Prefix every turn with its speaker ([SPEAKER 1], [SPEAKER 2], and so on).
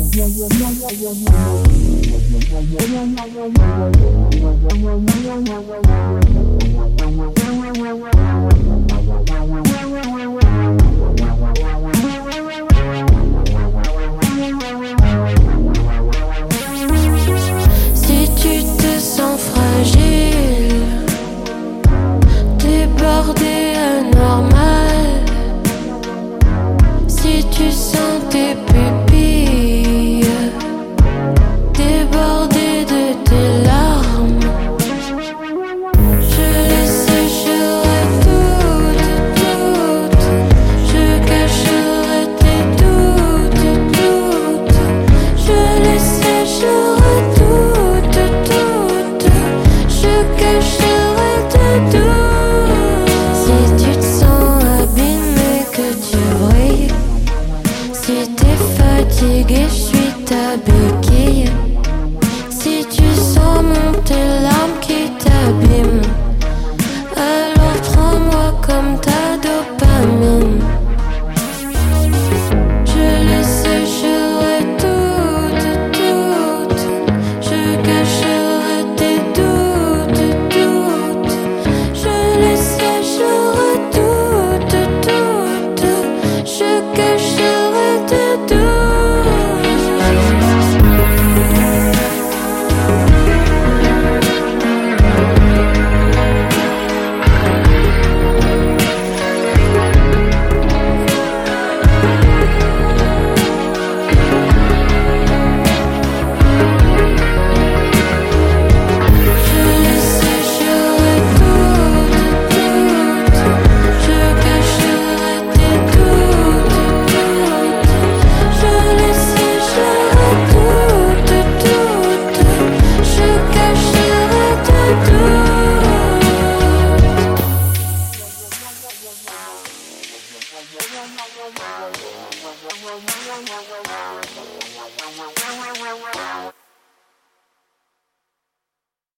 [SPEAKER 1] Si tu te sens fragile, débordé, anormal, si tu sens tes pupilles débordées de tes larmes, je les sécherai toutes, je cacherai tes doutes, je les sécherai toutes, je cacherai tes doutes. Si tu te sens abîmé, que tu brilles, si t'es fatigué, je suis ta béquille. Si tu sens monter l'âme qui t'abîme, alors prends-moi comme ta dopamine. Je les sécherai toutes, je cacherai tes doutes, je les sécherai toutes, je cacherai tes doutes.
[SPEAKER 2] Wow.